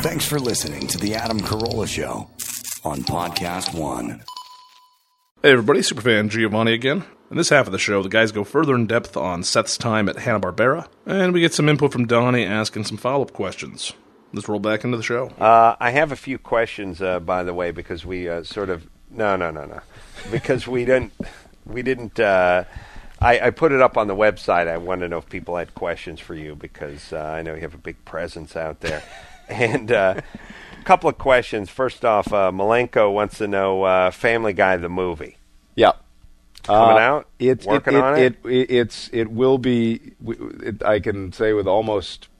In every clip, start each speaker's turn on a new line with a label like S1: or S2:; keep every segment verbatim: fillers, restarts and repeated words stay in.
S1: Thanks for listening to The Adam Carolla Show on Podcast One.
S2: Hey everybody, Superfan Giovanni again. In this half of the show, the guys go further in depth on Seth's time at Hanna-Barbera, and we get some input from Donnie asking some follow-up questions. Let's roll back into the show.
S3: Uh, I have a few questions, uh, by the way, because we uh, sort of no, no, no, no, because we didn't, we didn't. Uh, I, I put it up on the website. I wanted to know if people had questions for you because uh, I know you have a big presence out there, and uh, a couple of questions. First off, uh, Malenko wants to know uh, Family Guy the movie.
S4: Yeah.
S3: Coming
S4: uh,
S3: out?
S4: It's
S3: Working
S4: it, it,
S3: on it?
S4: it, it? It's it will be. It, I can say with almost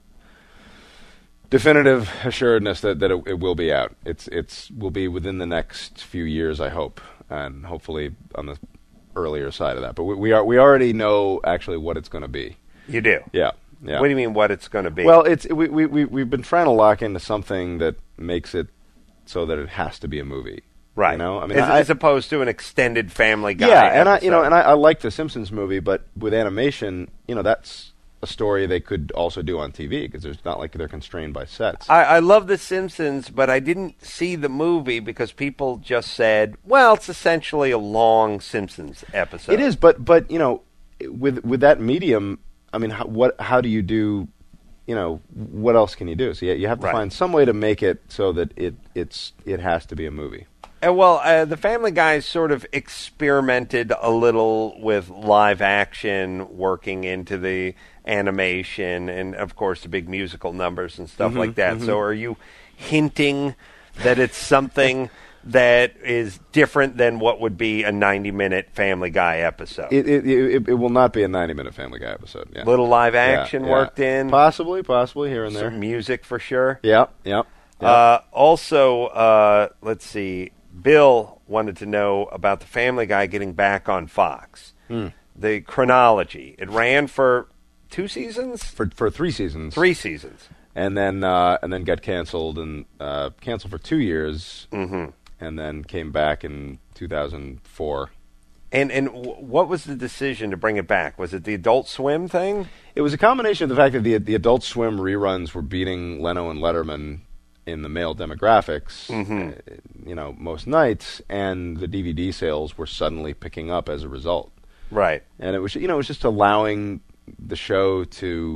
S4: definitive assuredness that, that it, it will be out. It's it's will be within the next few years, I hope, and hopefully on the earlier side of that. But we, we are we already know actually what it's going to be.
S3: You do?
S4: Yeah. Yeah.
S3: What do you mean? What it's going to be?
S4: Well, it's we we we we've been trying to lock into something that makes it so that it has to be a movie.
S3: Right.
S4: You know, I mean,
S3: as,
S4: I,
S3: as opposed to an extended Family Guy.
S4: Yeah, and I, you know,
S3: episode.
S4: and I, I like the Simpsons movie, but with animation, you know, that's a story they could also do on T V because there's not like they're constrained by sets.
S3: I, I love The Simpsons, but I didn't see the movie because people just said, "Well, it's essentially a long Simpsons episode."
S4: It is, but but you know, with with that medium, I mean, how, what how do you do? You know, what else can you do? So you, you have to
S3: Right.
S4: find some way to make it so that it it's it has to be a movie.
S3: Uh, well, uh, the Family Guy sort of experimented a little with live action, working into the animation, and of course the big musical numbers and stuff
S4: Mm-hmm,
S3: like that.
S4: mm-hmm.
S3: So, are you hinting that it's something that is different than what would be a ninety-minute Family Guy episode?
S4: It it, it it will not be a ninety-minute Family Guy episode. Yeah.
S3: Little live
S4: Yeah,
S3: action
S4: yeah.
S3: worked in,
S4: possibly, possibly here and there.
S3: some music for sure.
S4: Yeah, yeah. yeah.
S3: Uh, also, uh, let's see. Bill wanted to know about the Family Guy getting back on Fox.
S4: Mm.
S3: The chronology. It ran for two seasons?
S4: for for three seasons.
S3: Three seasons.
S4: and then uh, and then got canceled and uh, canceled for two years,
S3: Mm-hmm.
S4: and then came back in two thousand four.
S3: And and w- what was the decision to bring it back? Was it the Adult Swim thing?
S4: It was a combination of the fact that the the Adult Swim reruns were beating Leno and Letterman in the male demographics,
S3: Mm-hmm.
S4: uh, you know, most nights, and the D V D sales were suddenly picking up as a result.
S3: Right.
S4: And it was, you know, it was just allowing the show to,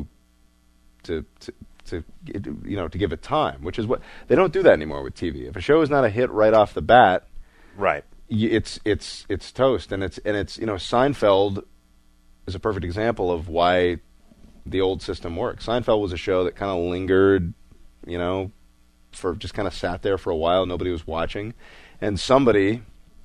S4: to, to, to, you know, to give it time, which is what they don't do that anymore with T V. If a show is not a hit right off the bat,
S3: Right.
S4: y- it's it's it's toast, and it's and it's you know, Seinfeld is a perfect example of why the old system works. Seinfeld was a show that kind of lingered, you know, for just kind of sat there for a while. Nobody was watching, and somebody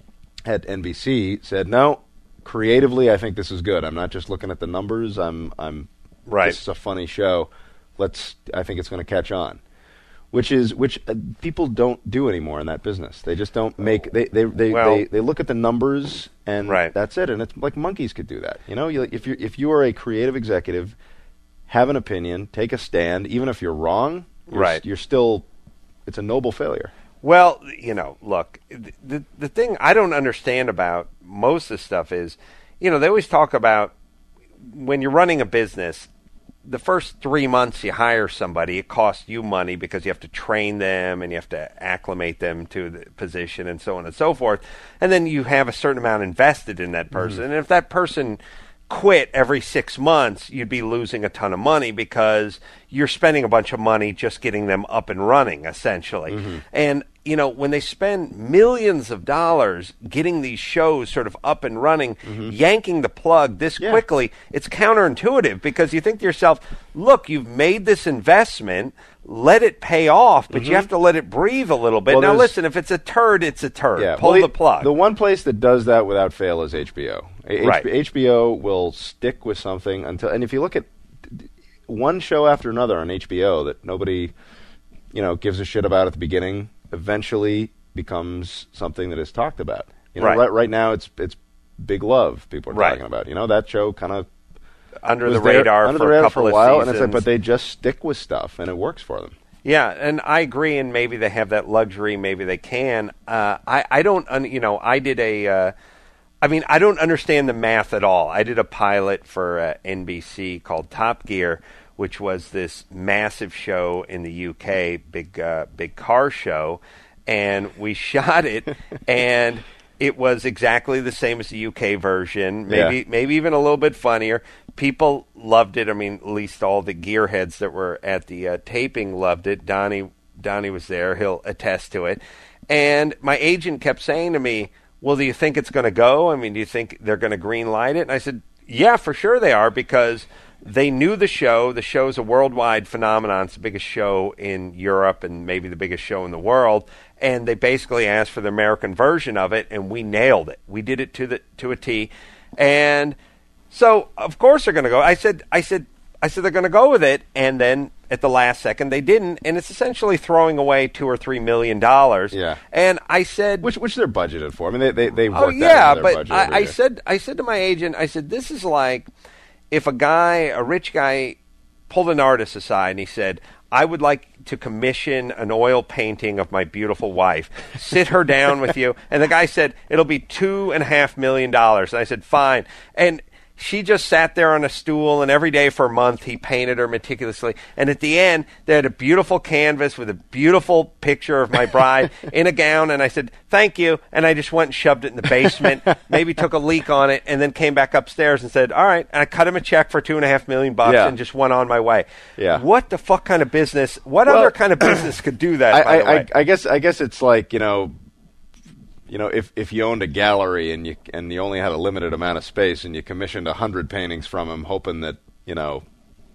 S4: at N B C said, "No, creatively, I think this is good. I'm not just looking at the numbers. I'm I'm
S3: Right.
S4: This is a funny show. Let's. I think it's going to catch on." Which is which uh, people don't do anymore in that business. They just don't make. They they they,
S3: Well-
S4: they, they look at the numbers and
S3: Right.
S4: that's it. And it's like monkeys could do that. You know, you, if you if you are a creative executive, have an opinion, take a stand, even if you're wrong. You're,
S3: Right.
S4: You're still. It's a noble failure.
S3: Well, you know, look, the the thing I don't understand about most of the stuff is, you know, they always talk about when you're running a business, the first three months you hire somebody, it costs you money because you have to train them and you have to acclimate them to the position and so on and so forth. And then you have a certain amount invested in that person. And if that person quit every six months, you'd be losing a ton of money because you're spending a bunch of money just getting them up and running, essentially. And, you know, when they spend millions of dollars getting these shows sort of up and running, yanking the plug this
S4: Yeah.
S3: quickly, it's counterintuitive because you think to yourself, look, you've made this investment, let it pay off, but you have to let it breathe a little bit.
S4: Well,
S3: now,
S4: there's-
S3: listen, if it's a turd, it's a turd.
S4: Yeah,
S3: Pull
S4: well,
S3: the plug.
S4: The one place that does that without fail is H B O. H-
S3: Right.
S4: H B O will stick with something until, and if you look at one show after another on H B O that nobody, you know, gives a shit about at the beginning, eventually becomes something that is talked about. You know,
S3: Right.
S4: right, right now it's it's Big Love people are
S3: Right.
S4: talking about. You know, that show kind of
S3: under
S4: was
S3: the
S4: there-
S3: radar
S4: under
S3: for
S4: the radar
S3: a couple
S4: for a
S3: of
S4: while,
S3: seasons.
S4: and it's like, but they just stick with stuff, and it works for them.
S3: Yeah, and I agree, and maybe they have that luxury, maybe they can. Uh, I, I don't, un, you know, I did a, uh, I mean, I don't understand the math at all. I did a pilot for uh, N B C called Top Gear, which was this massive show in the U K, big uh, big car show, and we shot it, and it was exactly the same as the U K version, maybe
S4: Yeah.
S3: maybe even a little bit funnier. People loved it. I mean, at least all the gearheads that were at the uh, taping loved it. Donnie Donnie was there. He'll attest to it. And my agent kept saying to me, well, do you think it's going to go? I mean, do you think they're going to green light it? And I said, yeah, for sure they are, because they knew the show. The show is a worldwide phenomenon. It's the biggest show in Europe and maybe the biggest show in the world. And they basically asked for the American version of it, and we nailed it. We did it to the to a T. And so, of course, they're going to go. I said, I said, I said they're going to go with it, and then at the last second they didn't, and it's essentially throwing away two or three million dollars.
S4: Yeah.
S3: And I said,
S4: Which which they're budgeted for. I mean, they they they work
S3: oh yeah,
S4: that into their
S3: but
S4: budget every
S3: I, I
S4: year.
S3: said I said to my agent, I said, this is like if a guy, a rich guy, pulled an artist aside and he said, I would like to commission an oil painting of my beautiful wife. Sit her down with you. And the guy said, it'll be two and a half million dollars. And I said, fine. And she just sat there on a stool, and every day for a month he painted her meticulously. And at the end, they had a beautiful canvas with a beautiful picture of my bride in a gown. And I said, thank you. And I just went and shoved it in the basement, maybe took a leak on it, and then came back upstairs and said, all right. And I cut him a check for two and a half million bucks
S4: Yeah.
S3: and just went on my way.
S4: Yeah.
S3: What the fuck kind of business? What
S4: Well,
S3: other kind of business could do that,
S4: I,
S3: by the
S4: I,
S3: way?
S4: I, I guess I guess it's like, you know, you know, if, if you owned a gallery and you and you only had a limited amount of space and you commissioned a hundred paintings from him, hoping that, you know,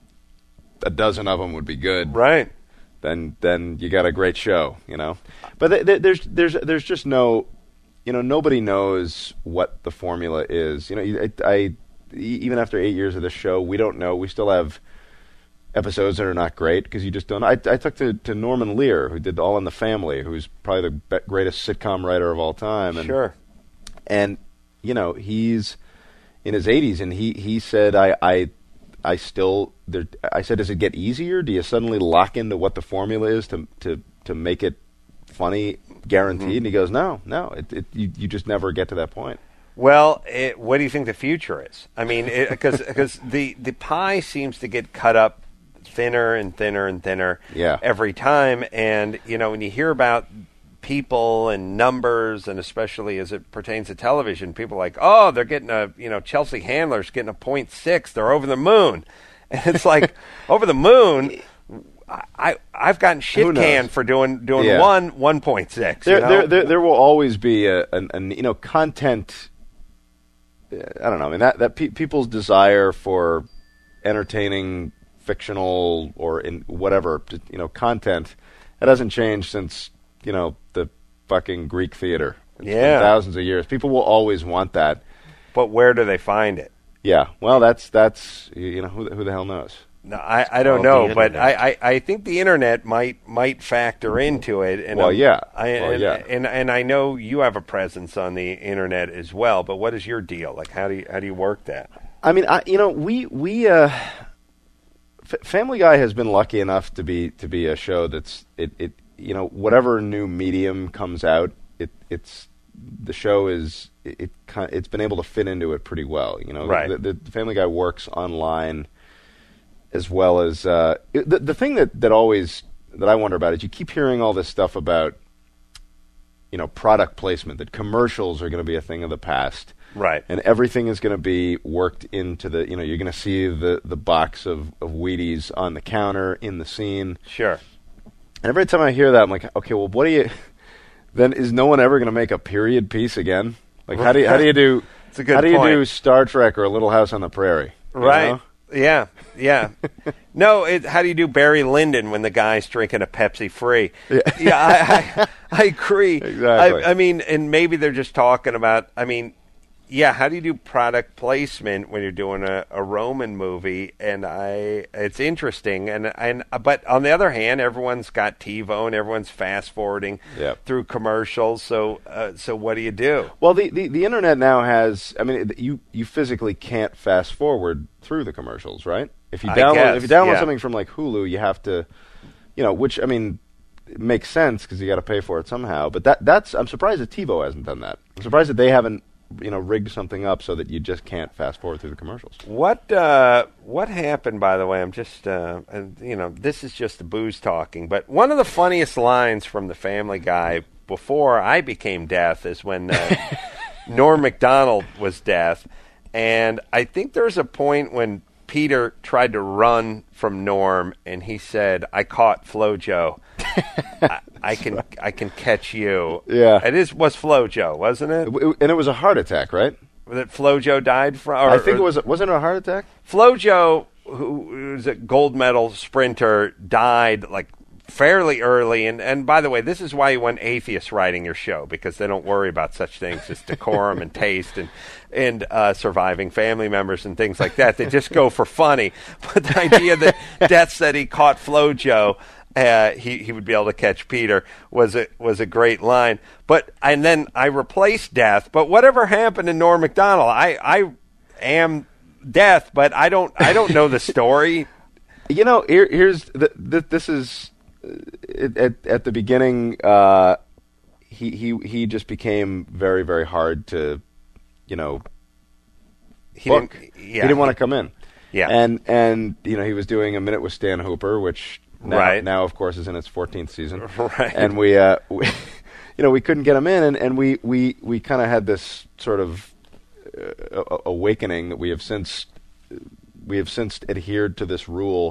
S4: a dozen of them would be good,
S3: Right.
S4: then then you got a great show, you know. But th- th- there's there's there's just no, you know, nobody knows what the formula is. You know, I, I even after eight years of this show, we don't know. We still have episodes that are not great because you just don't. I, I talked to, to Norman Lear, who did All in the Family, who's probably the be- greatest sitcom writer of all time. And,
S3: Sure.
S4: And you know, he's in his eighties, and he, he said, I I I still there. I said, does it get easier? Do you suddenly lock into what the formula is to to to make it funny, guaranteed?
S3: Mm-hmm.
S4: And he goes, no, no, it, it you you just never get to that point.
S3: Well, it, what do you think the future is? I mean, because because the, the pie seems to get cut up thinner and thinner and thinner
S4: Yeah.
S3: every time. And, you know, when you hear about people and numbers, and especially as it pertains to television, people are like, oh, they're getting a, you know, Chelsea Handler's getting a point six. They're over the moon. And it's like, over the moon, I, I've gotten shit
S4: Who knows?
S3: canned for doing doing
S4: Yeah.
S3: one one point six.
S4: There,
S3: you know?
S4: there, there, there will always be a, an, an you know, content. uh, I don't know. I mean, that that pe- people's desire for entertaining, fictional, or in whatever, you know, content, that hasn't changed since, you know, the fucking Greek theater. It's been
S3: Yeah.
S4: thousands of years. People will always want that.
S3: But where do they find it?
S4: Yeah. Well, that's that's you you know who the- who the hell knows.
S3: No, I, I don't
S5: called
S3: know,
S5: the
S3: but I,
S5: internet.
S3: I, I think the internet might might factor into it. And
S4: Well,
S3: I'm-
S4: yeah.
S3: I,
S4: Well,
S3: and,
S4: yeah.
S3: and and I know you have a presence on the internet as well. But what is your deal? Like, how do you how do you work that?
S4: I mean, I, you know, we we uh, F- Family Guy has been lucky enough to be to be a show that's it, it you know whatever new medium comes out, it it's the show is it, it kind it's been able to fit into it pretty well. You know,
S3: Right.
S4: the, the, the Family Guy works online as well as uh, it, the the thing that that always that I wonder about is you keep hearing all this stuff about you know product placement, that commercials are going to be a thing of the past.
S3: Right.
S4: And everything is going to be worked into the, you know, you're going to see the, the box of, of Wheaties on the counter in the scene.
S3: Sure.
S4: And every time I hear that, I'm like, okay, well, what do you, then is no one ever going to make a period piece again? Like, how do you, how do you do,
S3: It's a good
S4: how do you
S3: point.
S4: do Star Trek or A Little House on the Prairie? You
S3: Right.
S4: know?
S3: Yeah. Yeah. No. It, how do you do Barry Lyndon when the guy's drinking a Pepsi free?
S4: Yeah.
S3: Yeah. I, I, I agree.
S4: Exactly.
S3: I, I mean, and maybe they're just talking about. I mean. Yeah, how do you do product placement when you're doing a, a Roman movie? And I, it's interesting. And and but on the other hand, everyone's got TiVo and everyone's fast forwarding
S4: Yep.
S3: through commercials. So uh, so what do you do?
S4: Well, the, the, the internet now has, I mean, it, you, you physically can't fast forward through the commercials, right? If you
S3: I
S4: download,
S3: guess,
S4: if you download
S3: yeah.
S4: something from like Hulu, you have to, you know, which, I mean, it makes sense because you got to pay for it somehow. But that that's, I'm surprised that TiVo hasn't done that. I'm surprised that they haven't you know, rig something up so that you just can't fast forward through the commercials.
S3: What uh, what happened, by the way? I'm just, uh, and, you know, this is just the booze talking, but one of the funniest lines from the Family Guy before I became deaf is when uh, Norm Macdonald was deaf, and I think there's a point when Peter tried to run from Norm, and he said, "I caught FloJo. I, I can I can catch you."
S4: Yeah,
S3: it is was FloJo, wasn't it?
S4: it? And it was a heart attack, right?
S3: That FloJo died from. Or,
S4: I think it was. Wasn't it a heart attack?
S3: FloJo, who was a gold medal sprinter, died like fairly early. And, and by the way, this is why you want atheists writing your show, because they don't worry about such things as decorum and taste and and uh, surviving family members and things like that. They just go for funny. But the idea that Death said he caught FloJo, uh, he he would be able to catch Peter was a was a great line. But and then I replaced Death. But whatever happened to Norm Macdonald, I I am Death, but I don't I don't know the story.
S4: You know, here, here's the, the, this is. At, at the beginning, uh, he he he just became very very hard to, you know,
S3: he
S4: book.
S3: didn't, yeah,
S4: he didn't want to come in.
S3: Yeah,
S4: and and you know he was doing A Minute with Stan Hooper, which now,
S3: right.
S4: now of course is in its fourteenth season.
S3: Right,
S4: and we, uh, we you know, we couldn't get him in, and, and we we we kind of had this sort of uh, awakening that we have since we have since adhered to this rule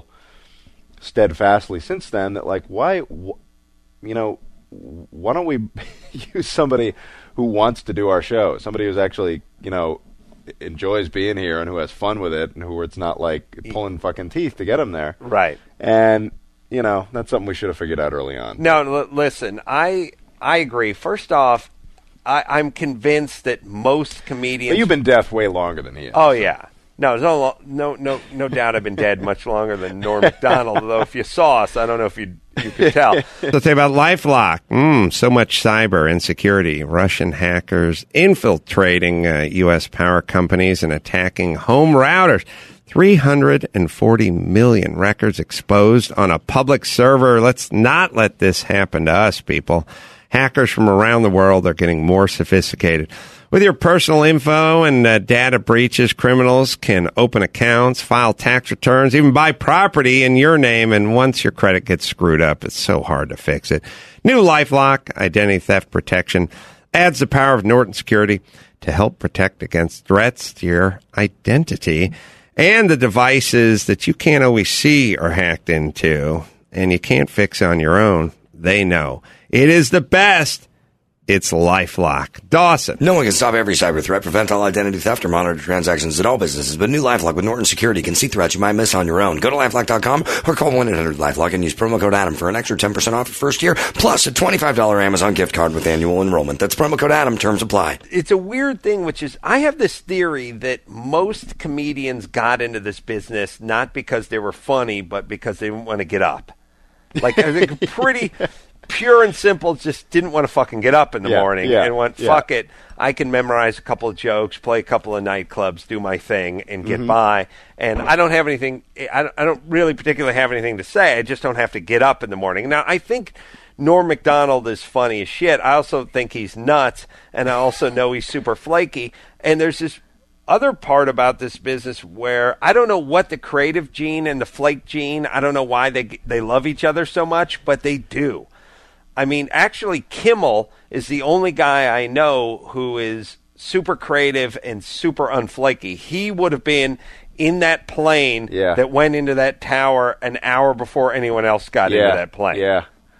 S4: steadfastly since then, that like why wh- you know why don't we use somebody who wants to do our show, somebody who's actually, you know, enjoys being here and who has fun with it, and who it's not like pulling fucking teeth to get them there,
S3: right?
S4: And you know, that's something we should have figured out early on.
S3: No, l- listen, I I agree. First off, I, I'm convinced that most comedians.
S4: But you've been deaf way longer than he has.
S3: Oh yeah. No, there's no, no, no, no doubt I've been dead much longer than Norm Macdonald, although if you saw us, I don't know if you you could tell.
S5: Let's say about LifeLock. Mm, so much cyber insecurity. Russian hackers infiltrating uh, U S power companies and attacking home routers. three hundred forty million records exposed on a public server. Let's not let this happen to us, people. Hackers from around the world are getting more sophisticated. With your personal info and uh, data breaches, criminals can open accounts, file tax returns, even buy property in your name. And once your credit gets screwed up, it's so hard to fix it. New LifeLock Identity Theft Protection adds the power of Norton Security to help protect against threats to your identity and the devices that you can't always see are hacked into and you can't fix on your own. They know. It is the best. It's LifeLock. Dawson.
S1: No one can stop every cyber threat, prevent all identity theft, or monitor transactions at all businesses. But new LifeLock with Norton Security can see threats you might miss on your own. Go to LifeLock dot com or call one eight hundred LifeLock and use promo code Adam for an extra ten percent off your first year, plus a twenty-five dollars Amazon gift card with annual enrollment. That's promo code Adam. Terms apply.
S3: It's a weird thing, which is I have this theory that most comedians got into this business not because they were funny, but because they didn't want to get up. Like, I think pretty... pure and simple, just didn't want to fucking get up in the
S4: yeah,
S3: morning
S4: yeah,
S3: and went,
S4: yeah.
S3: fuck it. I can memorize a couple of jokes, play a couple of nightclubs, do my thing, and get
S4: mm-hmm. by.
S3: And I don't have anything, I don't, I don't really particularly have anything to say. I just don't have to get up in the morning. Now, I think Norm Macdonald is funny as shit. I also think he's nuts, and I also know he's super flaky. And there's this other part about this business where I don't know what the creative gene and the flake gene, I don't know why they they love each other so much, but they do. I mean, actually, Kimmel is the only guy I know who is super creative and super unflaky. He would have been in that plane
S4: yeah.
S3: that went into that tower an hour before anyone else got
S4: yeah.
S3: into that plane.
S4: Yeah,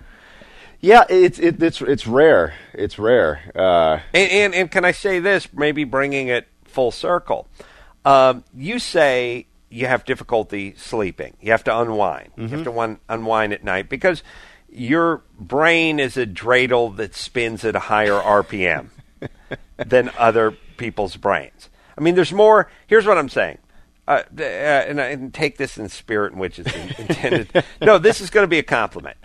S4: yeah, it's it, it's it's rare. It's rare. Uh,
S3: and, and and can I say this? Maybe bringing it full circle. Um, you say you have difficulty sleeping. You have to unwind. Mm-hmm. You have to one, unwind at night because your brain is a dreidel that spins at a higher R P M than other people's brains. I mean, there's more. Here's what I'm saying. Uh, uh, and, and take this in spirit in which it's intended. No, this is going to be a compliment.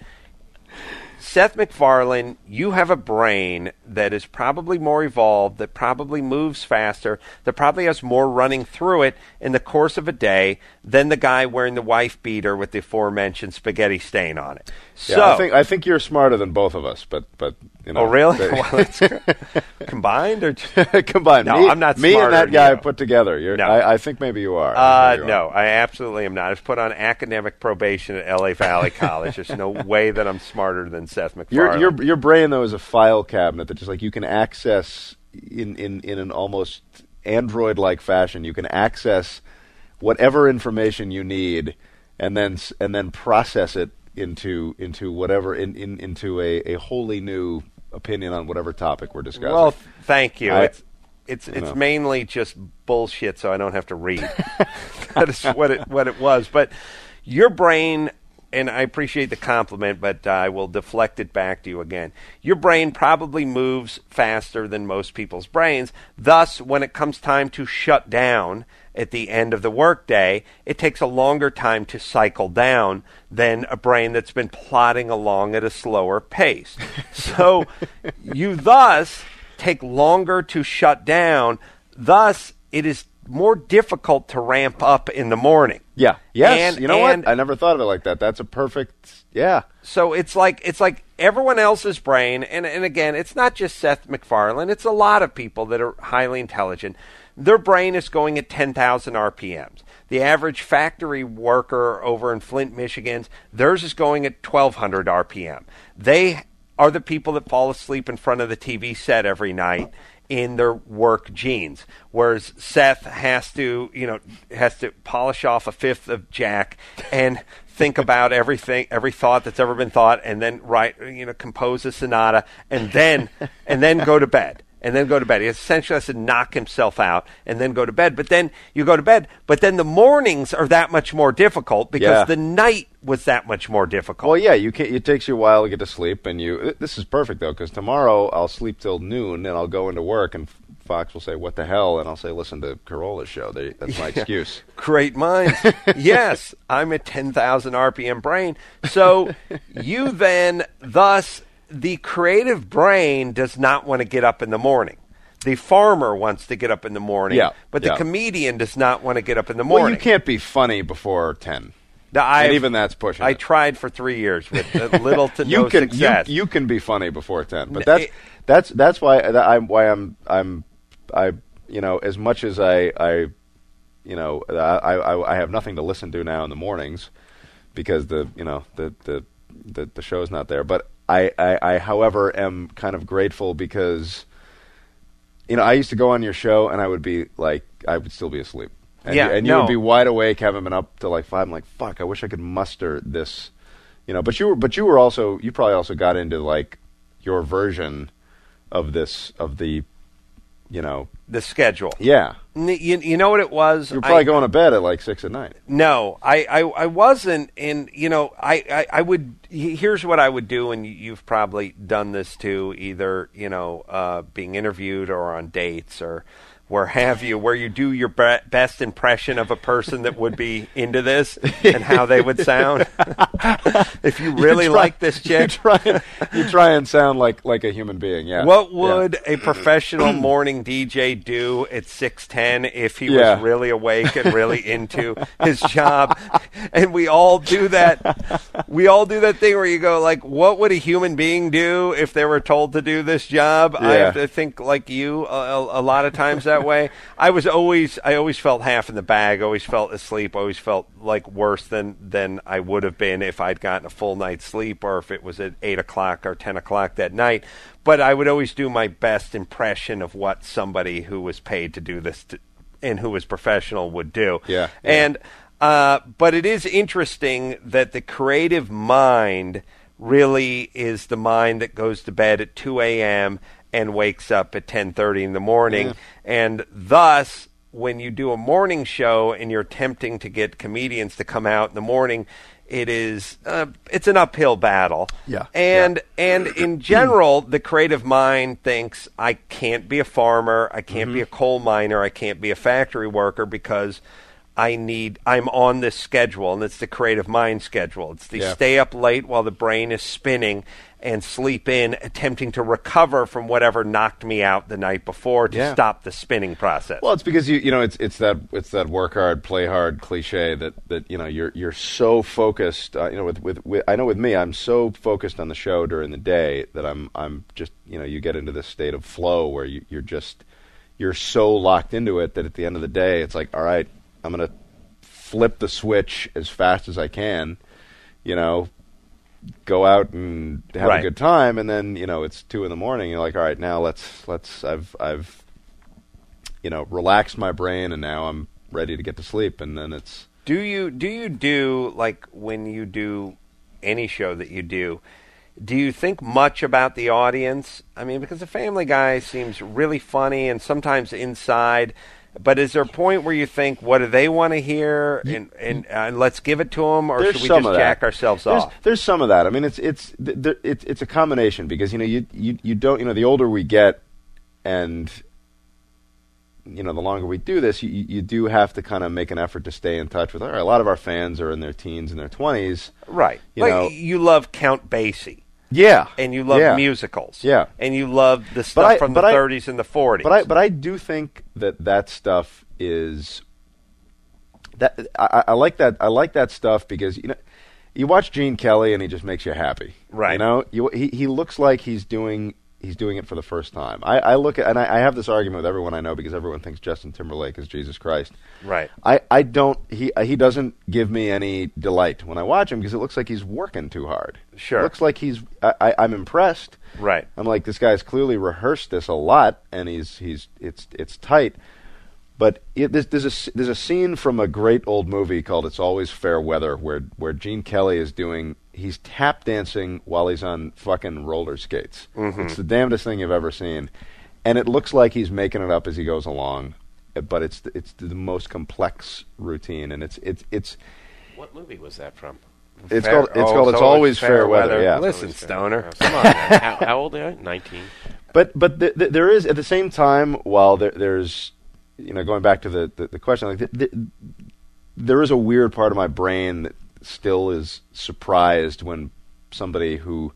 S3: Seth MacFarlane, you have a brain that is probably more evolved, that probably moves faster, that probably has more running through it in the course of a day than the guy wearing the wife beater with the aforementioned spaghetti stain on it.
S4: Yeah,
S3: So
S4: I think I think you're smarter than both of us, but but You know,
S3: oh, really?
S4: They,
S3: Well, it's combined or
S4: combined?
S3: No,
S4: me,
S3: I'm not
S4: Me and
S3: smarter
S4: that
S3: than
S4: guy
S3: you.
S4: put together. You're,
S3: No.
S4: I, I think maybe you are.
S3: Uh,
S4: you
S3: no,
S4: are.
S3: I absolutely am not. I was put on academic probation at L A Valley College. There's no way that I'm smarter than Seth MacFarlane.
S4: Your your your brain though is a file cabinet that just like you can access in in, in an almost Android-like fashion. You can access whatever information you need, and then s- and then process it into into whatever in, in into a, a wholly new opinion on whatever topic we're discussing.
S3: Well, th- thank you.
S4: I-
S3: it's it's it's
S4: know.
S3: mainly just bullshit, so I don't have to read. That is what it what it was. But your brain, and I appreciate the compliment, but uh, I will deflect it back to you again. Your brain probably moves faster than most people's brains. Thus, when it comes time to shut down at the end of the workday, it takes a longer time to cycle down than a brain that's been plodding along at a slower pace. So you thus take longer to shut down. Thus, it is more difficult to ramp up in the morning.
S4: yeah, yes.
S3: And-
S4: you know
S3: and-
S4: what? I never thought of it like that. That's a perfect. Yeah.
S3: So it's like it's like everyone else's brain, and, and again, it's not just Seth MacFarlane. It's a lot of people that are highly intelligent. Their brain is going at ten thousand R P Ms. The average factory worker over in Flint, Michigan, theirs is going at twelve hundred R P M. They are the people that fall asleep in front of the T V set every night in their work jeans, whereas Seth has to, you know, has to polish off a fifth of Jack and think about everything, every thought that's ever been thought, and then write, you know, compose a sonata, and then and then go to bed. And then go to bed. He essentially has to knock himself out and then go to bed. But then you go to bed. But then the mornings are that much more difficult because
S4: Yeah.
S3: the night was that much more difficult.
S4: Well, yeah, you can, it takes you a while to get to sleep, and you. This is perfect though, because tomorrow I'll sleep till noon, and I'll go into work, and Fox will say, "What the hell?" and I'll say, "Listen to Carolla's show." They, that's my excuse.
S3: Great minds. Yes, I'm a ten thousand R P M brain. So you then, thus, the creative brain does not want to get up in the morning. The farmer wants to get up in the morning,
S4: Yeah,
S3: but the
S4: yeah.
S3: comedian does not want to get up in the morning.
S4: Well, you can't be funny before ten.
S3: Now,
S4: And
S3: I've-
S4: even that's pushing
S3: I
S4: it.
S3: tried for three years with uh, little to
S4: you
S3: no
S4: can
S3: success.
S4: You, you can be funny before ten, but
S3: N-
S4: that's
S3: it-
S4: that's that's why that I'm why I'm I'm I you know as much as I I you know I I, I have nothing to listen to now in the mornings because the you know the the the, the show's not there, but I, I I however am kind of grateful because you know I used to go on your show and I would be like I would still be asleep. And
S3: Yeah,
S4: you, and you
S3: no.
S4: would be wide awake, having been up till like five. I'm like, fuck, I wish I could muster this, you know. But you were, but you were also, you probably also got into like your version of this, of the, you know,
S3: the schedule.
S4: yeah.
S3: N- You, you know what it was?
S4: You were probably
S3: I-
S4: going to bed at like six at night.
S3: No, I, I, I wasn't. And, you know, I, I, I would, he- here's what I would do, and you- you've probably done this too, either, you know, uh, being interviewed or on dates or where have you, where you do your be- best impression of a person that would be into this and how they would sound. If you really
S4: try-
S3: like this
S4: You
S3: chick,
S4: try, and, you try and sound like like a human being. Yeah.
S3: what
S4: Yeah.
S3: would a professional morning D J do at six ten if he
S4: Yeah.
S3: was really awake and really into his job? And we all do that. We all do that thing where you go like, what would a human being do if they were told to do this job? I
S4: Yeah.
S3: have to think like you a, a, a lot of times that way. I was always, I always felt half in the bag, always felt asleep, always felt like worse than, than I would have been if I'd gotten a full night's sleep or if it was at eight o'clock or ten o'clock that night. But I would always do my best impression of what somebody who was paid to do this to, and who was professional would do.
S4: Yeah, yeah.
S3: And, uh, but it is interesting that the creative mind really is the mind that goes to bed at two a.m. and wakes up at ten thirty in the morning.
S4: Yeah.
S3: And thus, when you do a morning show and you're attempting to get comedians to come out in the morning, it is uh, it's an uphill battle.
S4: Yeah.
S3: And and in general, the creative mind thinks I can't be a farmer, I can't
S4: Mm-hmm.
S3: be a coal miner, I can't be a factory worker because I need, I'm on this schedule, and it's the creative mind schedule. It's the
S4: Yeah.
S3: stay up late while the brain is spinning and sleep in, attempting to recover from whatever knocked me out the night before to
S4: Yeah.
S3: stop the spinning process.
S4: Well, it's because you you know it's it's that it's that work hard, play hard cliche that, that you know you're you're so focused. Uh, you know, with, with with I know with me, I'm so focused on the show during the day that I'm I'm just you know you get into this state of flow where you, you're just you're so locked into it that at the end of the day, it's like, all right, I'm gonna flip the switch as fast as I can. You know. Go out and have
S3: Right.
S4: a good time, and then you know it's two in the morning. You're like, all right, now let's let's. I've I've you know relaxed my brain, and now I'm ready to get to sleep. And then it's
S3: Do you do you do like when you do any show that you do? Do you think much about the audience? I mean, because the Family Guy seems really funny and sometimes inside. But is there a point where you think, what do they want to hear, and and, uh, and let's give it to them, or
S4: there's
S3: should we
S4: some
S3: just
S4: of that.
S3: jack ourselves
S4: there's,
S3: off?
S4: There's some of that. I mean, it's it's th- th- it's it's a combination because you know you you you don't you know the older we get, and you know the longer we do this, you you do have to kind of make an effort to stay in touch with. All right, a lot of our fans are in their teens and their twenties.
S3: Right.
S4: You
S3: like
S4: know-
S3: you love Count Basie,
S4: Yeah,
S3: and you love
S4: yeah.
S3: musicals,
S4: Yeah.
S3: and you love the stuff
S4: I-
S3: from
S4: but
S3: the
S4: I-
S3: thirties and the forties.
S4: But I but I do think that that stuff is that I, I like that I like that stuff because you know you watch Gene Kelly and he just makes you happy,
S3: Right.
S4: You know, you, he he looks like he's doing he's doing it for the first time. I, I look at and I, I have this argument with everyone I know because everyone thinks Justin Timberlake is Jesus Christ.
S3: Right.
S4: I, I don't he he doesn't give me any delight when I watch him because it looks like he's working too hard.
S3: Sure.
S4: It looks like he's I, I, I'm impressed.
S3: Right.
S4: I'm like, this guy's clearly rehearsed this a lot, and he's he's it's it's tight. But it, there's there's a there's a scene from a great old movie called It's Always Fair Weather where where Gene Kelly is doing he's tap dancing while he's on fucking roller skates.
S3: Mm-hmm.
S4: It's the damnedest thing you've ever seen, and it looks like he's making it up as he goes along. But it's it's the most complex routine, and it's it's it's
S6: What movie was that from?
S4: it's
S3: Fair-
S4: called it's
S3: oh,
S4: called It's Always Fair Weather. Yeah.
S3: Listen,
S6: Always Fair.
S3: Stoner.
S6: Oh, come on, man. how, how old are you? nineteen.
S4: But but th- th- there is at the same time while there, there's you know going back to the the, the question like th- th- there is a weird part of my brain that still is surprised when somebody who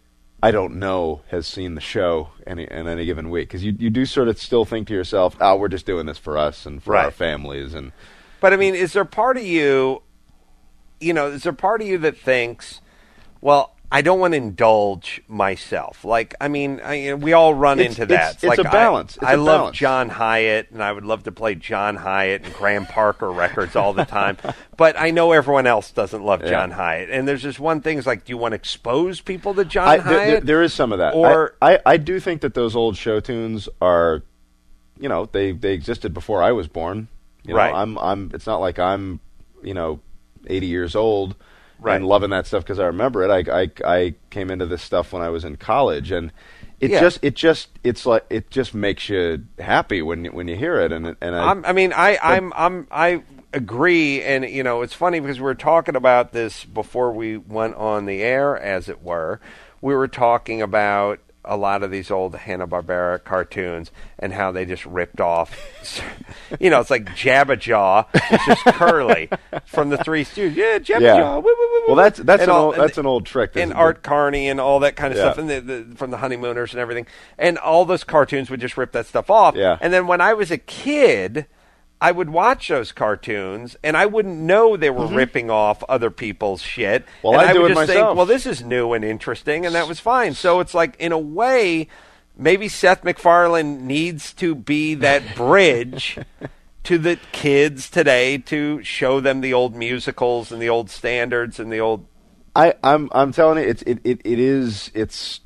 S4: I don't know has seen the show any in any given week because you you do sort of still think to yourself, oh, we're just doing this for us and for
S3: Right.
S4: our families and
S3: But I mean, is there part of you, you know, is there part of you that thinks, well, I don't want to indulge myself? Like, I mean, I, you know, we all run
S4: It's-
S3: into that.
S4: it's- it's
S3: like
S4: a balance. It's
S3: I, I
S4: a
S3: love
S4: balance.
S3: John Hyatt, and I would love to play John Hyatt and Graham Parker records all the time. But I know everyone else doesn't love
S4: Yeah.
S3: John Hyatt. And there's just one thing, is like, do you want to expose people to John
S4: I, there,
S3: Hyatt?
S4: there, there is some of that.
S3: Or-
S4: I, I, I do think that those old show tunes are, you know, they, they existed before I was born. You know,
S3: Right.
S4: I'm I'm. It's not like I'm, you know, eighty years old
S3: Right.
S4: and loving that stuff because I remember it. I, I I came into this stuff when I was in college, and it
S3: Yeah.
S4: just it just it's like it just makes you happy when you, when you hear it. And and I,
S3: I'm, I mean, I, I'm, I'm, I agree, and you know, it's funny because we were talking about this before we went on the air, as it were. We were talking about a lot of these old Hanna-Barbera cartoons and how they just ripped off. You know, it's like Jabba Jaw. It's just Curly from the Three Stooges. Yeah, Jabba
S4: Yeah.
S3: Jaw. Woo, woo, woo,
S4: well,
S3: woo.
S4: that's that's
S3: And
S4: an
S3: all-
S4: old
S3: and
S4: that's
S3: the-
S4: an old trick.
S3: and
S4: There's-
S3: Art Carney and all that kind of
S4: Yeah.
S3: stuff, and the, the, from the Honeymooners and everything, and all those cartoons would just rip that stuff off.
S4: Yeah.
S3: And then when I was a kid, I would watch those cartoons, and I wouldn't know they were ripping off other people's shit.
S4: Mm-hmm. Well,
S3: and
S4: I
S3: I
S4: do
S3: would
S4: it
S3: just
S4: myself.
S3: think, well, this is new and interesting, and that was fine. So it's like, in a way, maybe Seth MacFarlane needs to be that bridge to the kids today to show them the old musicals and the old standards and the old.
S4: I, I'm I'm telling you, it's it, it, it is it's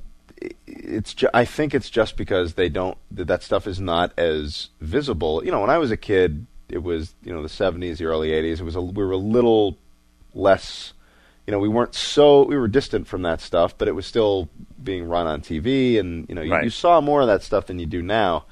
S4: it's ju- I think it's just because they don't that, that stuff is not as visible. You know, when I was a kid, it was you know the seventies, the early eighties. It was a, we were a little less. You know, we weren't so we were distant from that stuff, but it was still being run on T V, and you know, you,
S3: Right.
S4: you saw more of that stuff than you do now.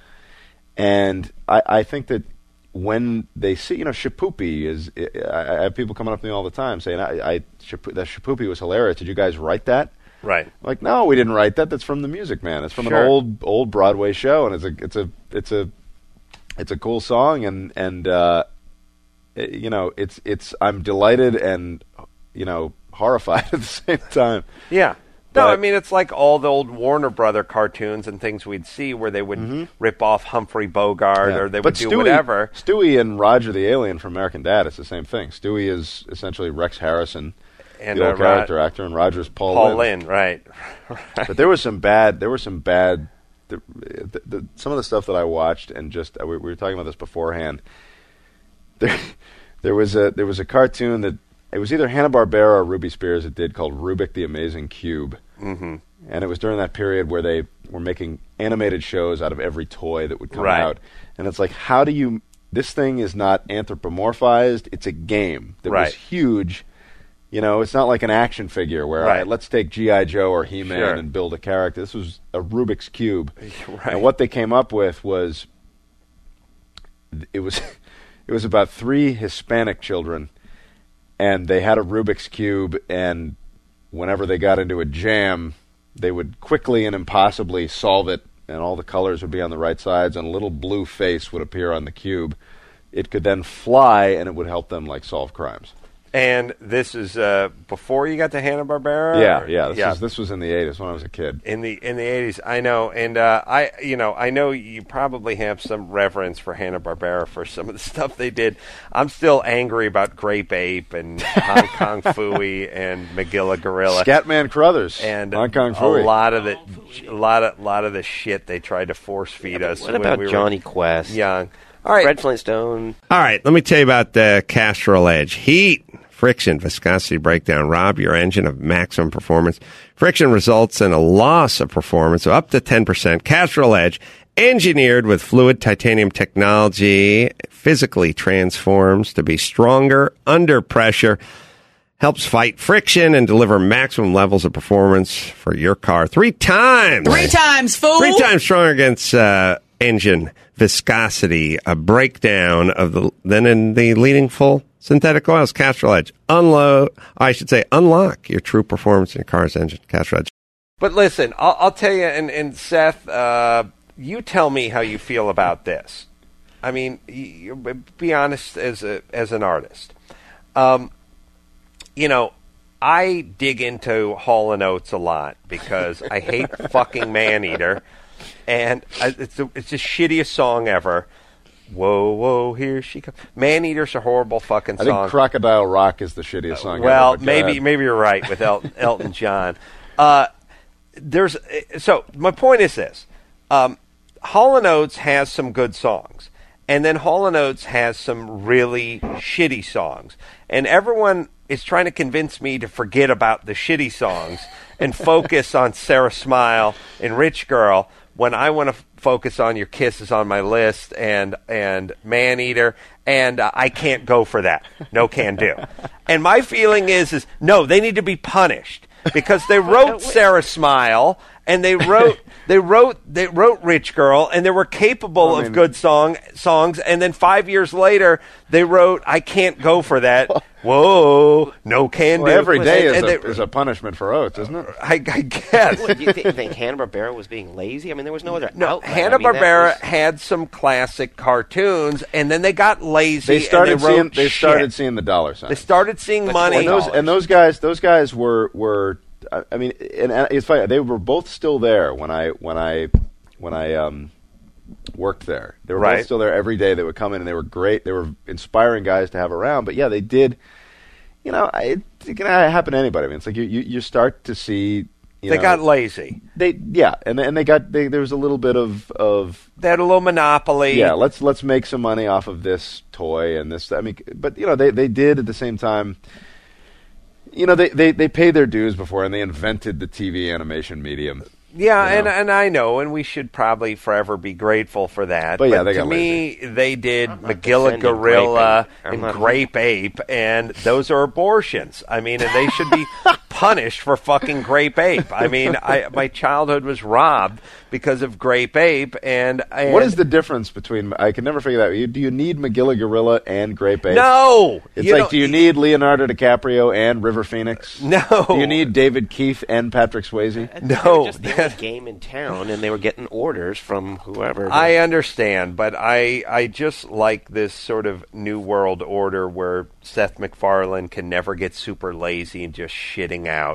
S4: And I, I think that when they see, you know, Shapoopy is, I, I have people coming up to me all the time saying, I, I Shap- that Shapoopy was hilarious. Did you guys write that?
S3: Right.
S4: I'm like, no, we didn't write that. That's from The Music Man. It's from
S3: Sure.
S4: an old old Broadway show, and it's a it's a it's a it's a cool song, and and uh, uh, you know, it's it's. I'm delighted and you know horrified at the same time.
S3: Yeah. No,
S4: But-
S3: I mean, it's like all the old Warner Brother cartoons and things we'd see where they would
S4: Mhm.
S3: rip off Humphrey Bogart
S4: Yeah.
S3: or they
S4: But
S3: would do
S4: Stewie,
S3: whatever.
S4: Stewie and Roger the Alien from American Dad, it's the same thing. Stewie is essentially Rex Harrison,
S3: And
S4: the
S3: uh,
S4: old
S3: Rod-
S4: character actor, and Roger's Paul,
S3: Paul
S4: Lynn.
S3: Lynn, right.
S4: But there was some bad. There was some bad. The, the, the, some of the stuff that I watched and just we, we were talking about this beforehand. There, there was a there was a cartoon that it was either Hanna-Barbera or Ruby Spears that did called Rubik the Amazing Cube,
S3: Mm-hmm.
S4: and it was during that period where they were making animated shows out of every toy that would come
S3: Right.
S4: out, and it's like, how do you? This thing is not anthropomorphized; it's a game that
S3: Right.
S4: was huge. You know, it's not like an action figure where,
S3: Right.
S4: all right, let's take G I. Joe or He-Man
S3: Sure.
S4: and build a character. This was a Rubik's Cube.
S3: Right.
S4: And what they came up with was, it was, it was about three Hispanic children, and they had a Rubik's Cube, and whenever they got into a jam, they would quickly and impossibly solve it, and all the colors would be on the right sides, and a little blue face would appear on the cube. It could then fly, and it would help them, like, solve crimes.
S3: And this is uh, before you got to Hanna-Barbera?
S4: Yeah,
S3: or-
S4: yeah. This,
S3: yeah.
S4: Was, this was in the eighties when I was a kid.
S3: In the in the eighties, I know, and uh, I you know I know you probably have some reverence for Hanna-Barbera for some of the stuff they did. I'm still angry about Grape Ape and Hong Kong Phooey and Magilla Gorilla
S4: Scatman Crothers
S3: and
S4: Hong Kong
S3: a
S4: Phooey.
S3: lot of the a lot of lot of the shit they tried to force feed us.
S6: What
S3: when
S6: about
S3: we were
S6: Johnny Quest?
S3: young? All right,
S6: Fred Flintstone.
S5: All right, let me tell you about the Castrol Edge. Heat, friction, viscosity breakdown rob your engine of maximum performance. Friction results in a loss of performance of up to ten percent. Castrol Edge, engineered with fluid titanium technology, physically transforms to be stronger under pressure, helps fight friction and deliver maximum levels of performance for your car three times.
S7: Three times, fool.
S5: Three times stronger against uh, engine viscosity, a breakdown of the than in the leading full synthetic oils. Castrol Edge. Unload, I should say, unlock your true performance in your car's engine. Castrol Edge.
S3: but listen, I'll, I'll tell you, and, and Seth, uh, you tell me how you feel about this. I mean, you, be honest as a as an artist. Um, you know, I dig into Hall and Oates a lot because I hate fucking Maneater, and I, it's the, it's the shittiest song ever. Whoa, whoa, here she comes. Maneater's a horrible fucking
S4: I
S3: song.
S4: think Crocodile Rock is the shittiest song
S3: Well,
S4: ever. but go
S3: maybe
S4: ahead.
S3: maybe you're right with El- Elton John. Uh, there's so my point is this: um, Hall and Oates has some good songs, and then Hall and Oates has some really shitty songs, and everyone is trying to convince me to forget about the shitty songs and focus on Sarah Smile and Rich Girl when I want to f- focus on Your Kiss Is on My List and and Maneater, and uh, I can't go for that. No can do. And my feeling is is no, they need to be punished because they wrote Sarah Smile and they wrote they wrote they wrote Rich Girl and they were capable
S4: Well, I
S3: of
S4: mean-
S3: good song songs, and then five years later they wrote I Can't Go for That. Whoa, no can
S4: Well,
S3: do.
S4: every day
S3: And-
S4: is
S3: and
S4: a,
S3: they-
S4: is a punishment for Oates, isn't it?
S3: I, I guess.
S6: What, do you think, think Hanna-Barbera was being lazy? I mean, there was no other
S3: No,
S6: outlet. I
S3: Hanna
S6: mean, that
S3: Barbera
S6: was-
S3: had some classic cartoons, and then they got lazy.
S4: They started
S3: and they wrote
S4: seeing they started
S3: shit.
S4: seeing the dollar sign.
S3: They started seeing money.
S4: and those and those guys those guys were were I I mean and, and it's funny, they were both still there when I when I when I um worked there. They were
S3: Right.
S4: both still there every day. They would come in and they were great. They were inspiring guys to have around. But yeah, they did. You know, I, it can happen to anybody. I mean, it's like you you, you start to see. You
S3: they
S4: know,
S3: got lazy.
S4: They yeah, and and they got they, there was a little bit of of
S3: They had a little monopoly.
S4: yeah. Let's let's make some money off of this toy and this. I mean, but you know, they they did at the same time. You know, they, they, they paid their dues before, and they invented the T V animation medium.
S3: Yeah,
S4: You
S3: and
S4: know?
S3: and I know, and we should probably forever be grateful for that.
S4: But yeah, they
S3: to
S4: got
S3: me, they did Magilla
S6: defending
S3: Gorilla
S6: Grape Ape. I'm
S3: and
S6: not-
S3: Grape Ape, and those are abortions. I mean, and they should be punished for fucking Grape Ape. I mean, I, my childhood was robbed because of Grape Ape. And, and
S4: what is the difference between? I can never figure that out. You, do you need Magilla Gorilla and Grape Ape?
S3: No.
S4: It's
S3: you
S4: like,
S3: know,
S4: do you need Leonardo DiCaprio and River Phoenix?
S3: No.
S4: Do you need David Keith and Patrick Swayze?
S3: No.
S6: They were just the only game in town, and they were getting orders from whoever.
S3: I understand, but I I just like this sort of new world order where Seth MacFarlane can never get super lazy and just shitting out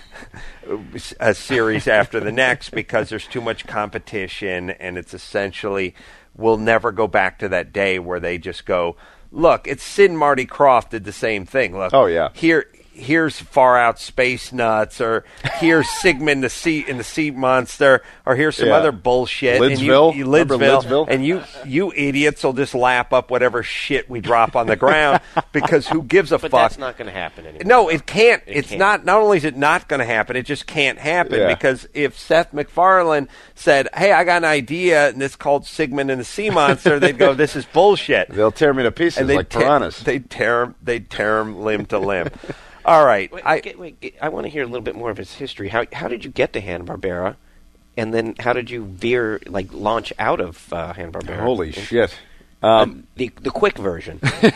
S3: a series after the next because there's too much competition, and it's essentially we'll never go back to that day where they just go, look, it's Sid and Marty Krofft did the same thing. Look,
S4: oh yeah,
S3: here. Here's Far Out Space Nuts, or here's Sigmund the Sea and the Sea Monster, or here's some
S4: Yeah.
S3: other bullshit.
S4: Lidsville?
S3: and you, you,
S4: Remember
S3: Lidsville,
S4: Lidsville?
S3: and you you idiots will just lap up whatever shit we drop on the ground because who gives a
S6: but
S3: fuck?
S6: that's not going to happen anymore.
S3: No, it can't.
S6: It
S3: it's
S6: can't.
S3: not. Not only is it not going to happen, it just can't happen
S4: Yeah.
S3: because if Seth MacFarlane said, "Hey, I got an idea, and it's called Sigmund and the Sea Monster," they'd go, "This is bullshit."
S4: They'll tear me to pieces
S3: and they'd
S4: like
S3: te-
S4: piranhas.
S3: They'd tear him. They'd tear him limb to limb. All right.
S6: Wait,
S3: I,
S6: get, wait, get, I want to hear a little bit more of his history. How how did you get to Hanna-Barbera, and then how did you veer, like, launch out of uh, Hanna-Barbera?
S4: Holy
S6: And-
S4: shit!
S6: Um, the the quick version.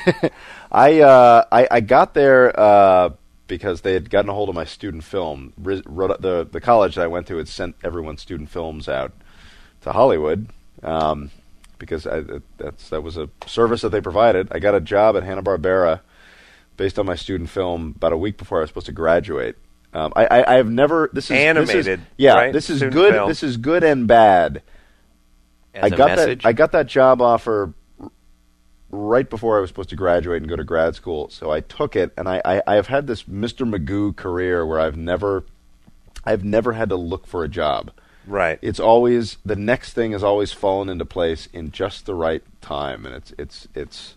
S4: I, uh, I I got there uh, because they had gotten a hold of my student film. Riz, wrote, the the college that I went to had sent everyone's student films out to Hollywood um, because I, that's that was a service that they provided. I got a job at Hanna-Barbera based on my student film about a week before I was supposed to graduate. Um, I, I, I have never this is
S3: Animated,
S4: This is, yeah,
S3: right?
S4: this is
S3: Student
S4: good.
S3: film.
S4: This is good and bad.
S6: As
S4: I
S6: a
S4: got
S6: message.
S4: that. I got that job offer r- right before I was supposed to graduate and go to grad school. So I took it, and I, I, I have had this Mister Magoo career where I've never, I've never had to look for a job.
S3: right.
S4: It's always the next thing has always fallen into place in just the right time, and it's it's it's.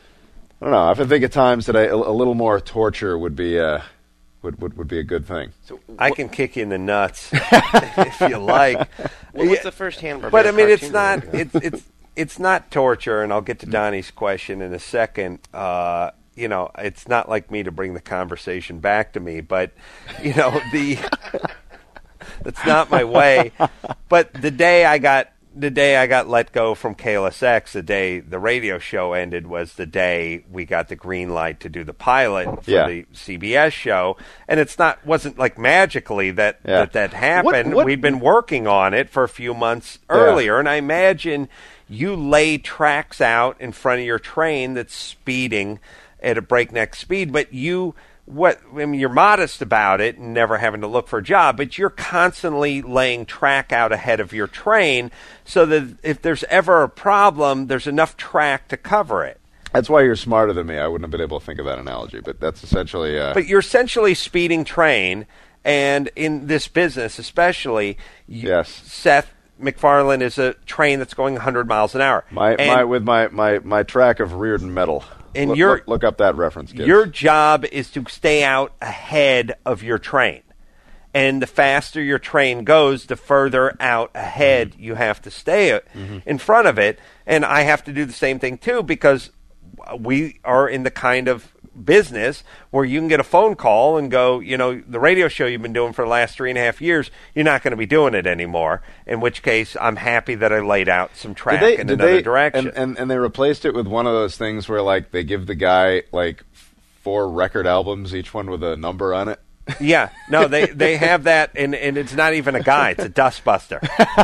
S4: I don't know. I often think at times that I, a, a little more torture would be uh, would, would would be a good thing.
S6: So
S3: I
S6: what-
S3: can kick you in the nuts if you like.
S6: What was
S3: Yeah,
S6: the first Hanna-Barbera
S3: But I mean, it's
S6: cartoon
S3: not.
S6: you were
S3: It's it's it's not torture, and I'll get to Donnie's question in a second. Uh, you know, it's not like me to bring the conversation back to me, but you know, the that's not my way. But the day I got the day I got let go from K L S X, the day the radio show ended, was the day we got the green light to do the pilot for
S4: Yeah.
S3: the C B S show. And it's not wasn't like magically that
S4: Yeah.
S3: that, that happened.
S4: What- what-
S3: We'd been working on it for a few months earlier, and I imagine you lay tracks out in front of your train that's speeding at a breakneck speed, but you what I mean, you're modest about it and never having to look for a job, but you're constantly laying track out ahead of your train so that if there's ever a problem, there's enough track to cover it.
S4: That's why you're smarter than me. I wouldn't have been able to think of that analogy, but that's essentially. Uh,
S3: But you're essentially speeding train, and in this business especially, you,
S4: Yes.
S3: Seth MacFarlane is a train that's going one hundred miles an hour.
S4: my,
S3: And
S4: my with my, my, my track of Reardon Metal.
S3: And
S4: look,
S3: you're-
S4: look, look up that reference, kids.
S3: Your job is to stay out ahead of your train. And the faster your train goes, the further out ahead you have to stay
S4: Mm-hmm.
S3: in front of it. And I have to do the same thing, too, because we are in the kind of business where you can get a phone call and go, you know, the radio show you've been doing for the last three and a half years, you're not going to be doing it anymore. In which case, I'm happy that I laid out some track
S4: Did they,
S3: in
S4: did
S3: another
S4: they,
S3: direction.
S4: And, and, and they replaced it with one of those things where, like, they give the guy, like, four record albums, each one with a number on it.
S3: Yeah, no, they, they have that, and, and it's not even a guy; it's a dustbuster.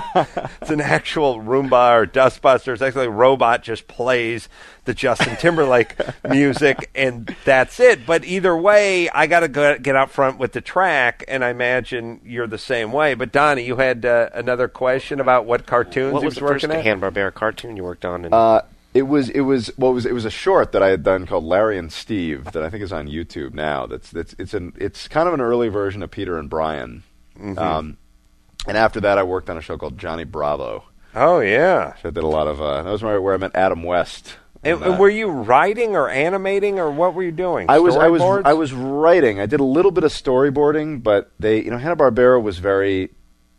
S3: It's an actual Roomba or dustbuster. It's actually a robot just plays the Justin Timberlake music, and that's it. But either way, I got to go get out front with the track, and I imagine you're the same way. But Donnie, you had uh, another question about what cartoons
S6: What
S3: he
S6: was
S3: was
S6: the first
S3: working at?
S6: Hanna-Barbera cartoon you worked on? And
S4: Uh, it was it was well, it was it was a short that I had done called Larry and Steve that I think is on YouTube now. That's that's it's an it's kind of an early version of Peter and Brian.
S3: Mm-hmm.
S4: Um, and after that, I worked on a show called Johnny Bravo.
S3: Oh yeah.
S4: So I did a lot of uh, that was where, where I met Adam West.
S3: And,
S4: uh,
S3: and were you writing or animating, or what were you doing?
S4: I was I was
S3: Storyboards?
S4: I was writing. I did a little bit of storyboarding, but they you know Hanna-Barbera was very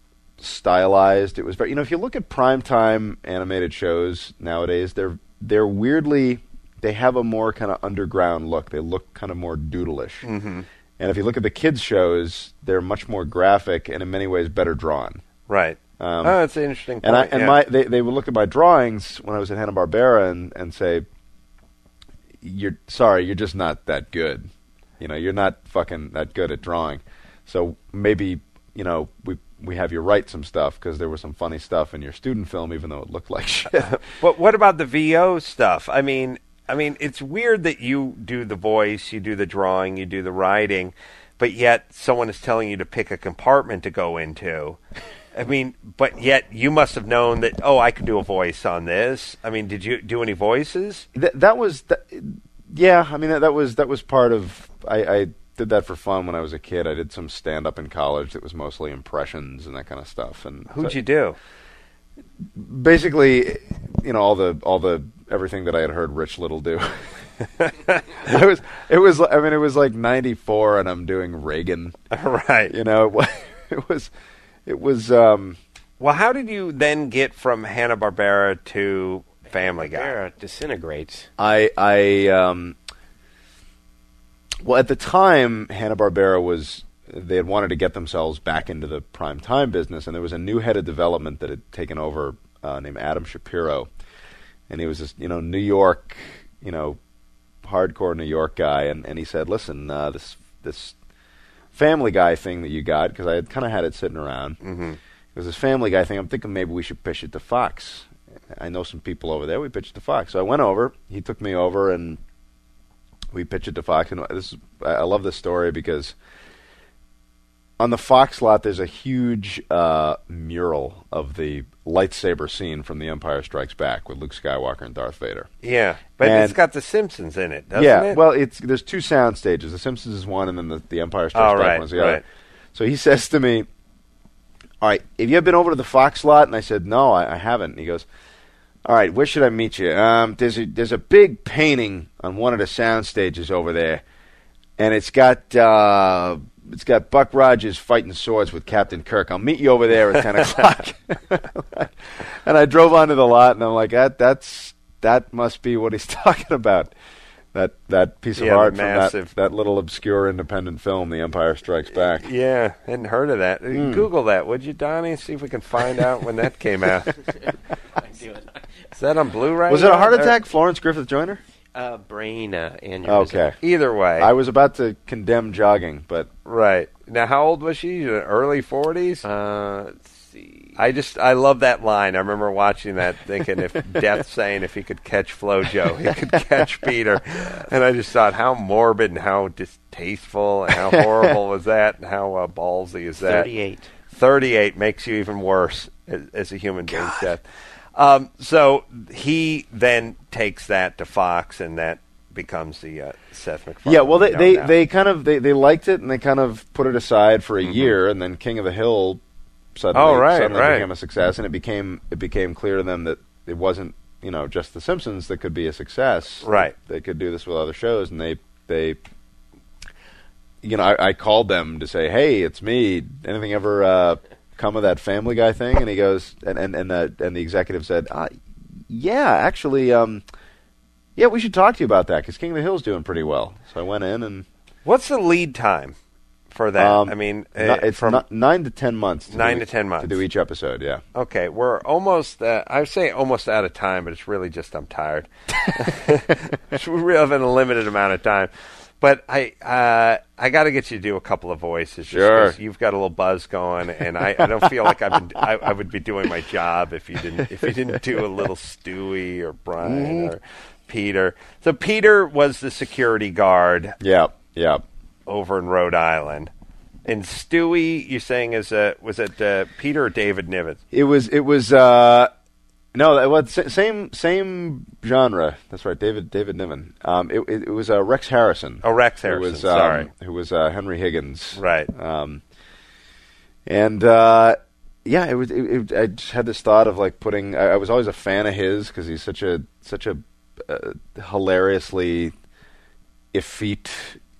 S4: stylized. It was very you know if you look at primetime animated shows nowadays, they're they're weirdly they have a more kind of underground look. They look kind of more doodleish.
S3: Mm-hmm.
S4: And if you look at the kids' shows, they're much more graphic and in many ways better drawn.
S3: Right.
S4: Um,
S3: oh, that's an interesting point.
S4: And I, and
S3: yeah.
S4: my they, they would look at my drawings when I was at Hanna-Barbera and, and say, "You're sorry, you're just not that good. You know, you're not fucking that good at drawing. So maybe, you know, we we have you write some stuff because there was some funny stuff in your student film, even though it looked like shit."
S3: But what about the V O stuff? I mean, I mean, it's weird that you do the voice, you do the drawing, you do the writing, but yet someone is telling you to pick a compartment to go into. I mean, but yet you must have known that, oh, I could do a voice on this. I mean, did you do any voices?
S4: Th- that was, th- yeah. I mean, that, that was that was part of. I, I did that for fun when I was a kid. I did some stand up in college that was mostly impressions and that kind of stuff. And
S3: who'd
S4: so,
S3: you do?
S4: Basically, you know, all the all the everything that I had heard Rich Little do. I was it was I mean it was like ninety-four and I'm doing Reagan.
S3: Right.
S4: You know, it was it was, it was um
S3: well, how did you then get from Hanna-Barbera to Family Guy?
S6: Hanna-Barbera disintegrates.
S4: I I um well, at the time Hanna-Barbera was they had wanted to get themselves back into the prime time business, and there was a new head of development that had taken over uh, named Adam Shapiro. And he was this, you know, New York, you know, hardcore New York guy, and, and he said, "Listen, uh, this this Family Guy thing that you got," because I had kind of had it sitting around.
S3: Mm-hmm.
S4: It was this Family Guy thing. I'm thinking maybe we should pitch it to Fox. I know some people over there. We pitched it to Fox. So I went over. He took me over, and we pitched it to Fox. And this is, I love this story because on the Fox lot, there's a huge uh, mural of the lightsaber scene from The Empire Strikes Back with Luke Skywalker and Darth Vader.
S3: Yeah, but
S4: And
S3: it's got The Simpsons in it, doesn't
S4: yeah,
S3: it?
S4: well, it's there's two sound stages. The Simpsons is one, and then the, the Empire Strikes
S3: Oh,
S4: Back
S3: right,
S4: one's the other.
S3: right.
S4: So he says to me, "All right, have you ever been over to the Fox lot?" And I said, "No, I, I haven't." And he goes, "All right, where should I meet you? Um, there's a there's a big painting on one of the sound stages over there, and it's got uh, it's got Buck Rogers fighting swords with Captain Kirk. I'll meet you over there at ten o'clock." And I drove onto the lot, and I'm like, "That that's that must be what he's talking about." That that piece of
S3: Yeah, the
S4: art from
S3: massive-
S4: that, that little obscure independent film, The Empire Strikes Back.
S3: Yeah, hadn't heard of that.
S4: Mm.
S3: Google that, would you, Donnie? See if we can find out when that came out. Is that on Blu-ray?
S4: Was it a heart
S3: Or-
S4: attack, Florence Griffith Joyner?
S6: Uh, brain uh, aneurysm.
S4: Okay.
S3: Either way.
S4: I was about to condemn jogging, but
S3: Right. Now, how old was she? Early forties?
S6: Uh, let's see.
S3: I just, I love that line. I remember watching that thinking if Death saying if he could catch Flojo, he could catch Peter. And I just thought how morbid and how distasteful and how horrible was that and how uh, ballsy is that?
S6: thirty-eight.
S3: thirty-eight makes you even worse as, as a human being's death. Um, so he then takes that to Fox, and that becomes the uh, Seth MacFarlane.
S4: yeah, well, they
S3: we know
S4: they,
S3: now.
S4: they kind of they, they liked it, and they kind of put it aside for a
S3: Mm-hmm.
S4: year, and then King of the Hill suddenly,
S3: Oh, right,
S4: suddenly
S3: right.
S4: became a success, and it became it became clear to them that it wasn't you know just The Simpsons that could be a success.
S3: Right.
S4: They could do this with other shows, and they they you know I, I called them to say, "Hey, it's me. Anything ever uh, come of that Family Guy thing?" And he goes, and and and, uh, and the executive said, uh, "Yeah, actually, um, yeah, we should talk to you about that because King of the Hill's doing pretty well." So I went in and
S3: What's the lead time for that?
S4: um,
S3: I mean,
S4: no-
S3: uh,
S4: it's
S3: from
S4: not, nine to ten months. To
S3: Nine
S4: do,
S3: to ten months.
S4: to do each episode. Yeah.
S3: okay, we're almost. Uh, I say almost out of time, but it's really just I'm tired. We have a limited amount of time, but I uh, I got to get you to do a couple of voices. just
S4: Sure.
S3: 'cause you've got a little buzz going, and I, I don't feel like I've been. I, I would be doing my job if you didn't if you didn't do a little Stewie or Brian or Peter. So Peter was the security guard
S4: Yeah. Yeah.
S3: over in Rhode Island. And Stewie, you're saying is uh, was it uh, Peter or David Niven?
S4: It was. It was. Uh, no, that was sa- same same genre. That's right, David David Niven. Um, it, it, it was uh, Rex Harrison.
S3: Oh, Rex
S4: Who
S3: Harrison.
S4: was, um,
S3: sorry,
S4: Who was uh, Henry Higgins.
S3: right.
S4: Um, and uh, yeah, it was. It, it, I just had this thought of like putting. I, I was always a fan of his because he's such a such a uh, hilariously effete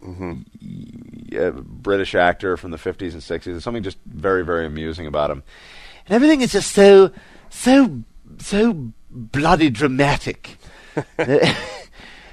S4: uh, British actor from the fifties and sixties. There's something just very very amusing about him, and everything is just so so so bloody dramatic.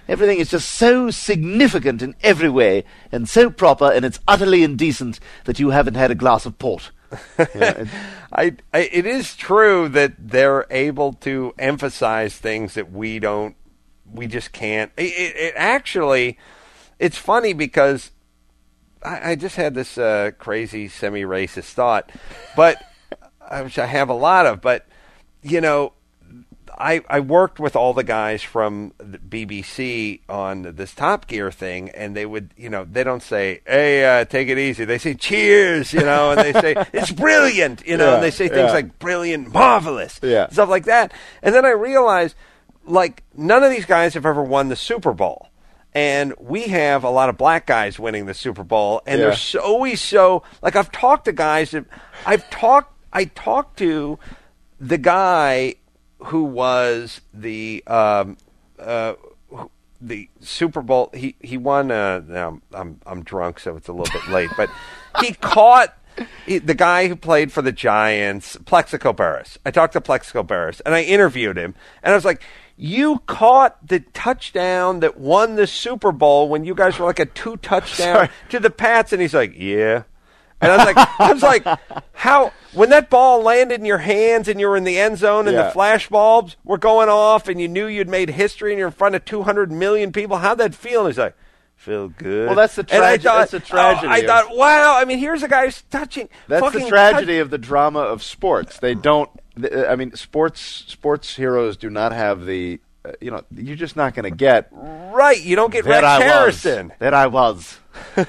S7: Everything is just so significant in every way and so proper, and it's utterly indecent that you haven't had a glass of port.
S3: Yeah, I, I, it is true that they're able to emphasize things that we don't, we just can't. It, it, it actually, it's funny because I, I just had this uh, crazy semi-racist thought, but which I have a lot of, but you know, I, I worked with all the guys from the B B C on this Top Gear thing, and they would, you know, they don't say, hey, uh, take it easy. They say, cheers, you know, and they say, it's brilliant, you know,
S4: Yeah,
S3: and they say things
S4: yeah.
S3: like brilliant, marvelous,
S4: Yeah.
S3: stuff like that. And then I realized, like, none of these guys have ever won the Super Bowl. And we have a lot of black guys winning the Super Bowl, and
S4: Yeah.
S3: they're so, always so, like, I've talked to guys that, I've talked, I talked to the guy who was the um, uh, the Super Bowl. He he won. Uh, now I'm I'm drunk, so it's a little bit late. But he caught he, the guy who played for the Giants, Plexico Burress. I talked to Plexico Burress, and I interviewed him, and I was like, "You caught the touchdown that won the Super Bowl when you guys were like a two touchdown to the Pats," and he's like, "Yeah." And I was like, I was like, how, when that ball landed in your hands and you were in the end zone and
S4: Yeah.
S3: the flash bulbs were going off and you knew you'd made history and you're in front of two hundred million people, how'd that feel? And he's like, feel good.
S4: Well, that's the
S3: And I
S4: trage-
S3: thought,
S4: that's the tragedy
S3: oh, I
S4: of-
S3: thought, wow, I mean, here's a guy who's touching.
S4: That's
S3: fucking
S4: the tragedy
S3: touch-
S4: of the drama of sports. They don't. th- I mean, sports sports heroes do not have the. Uh, you know, you're just not going to get.
S3: Right, you don't get
S7: There
S3: Rex
S7: I
S3: Harrison.
S7: was. There I was.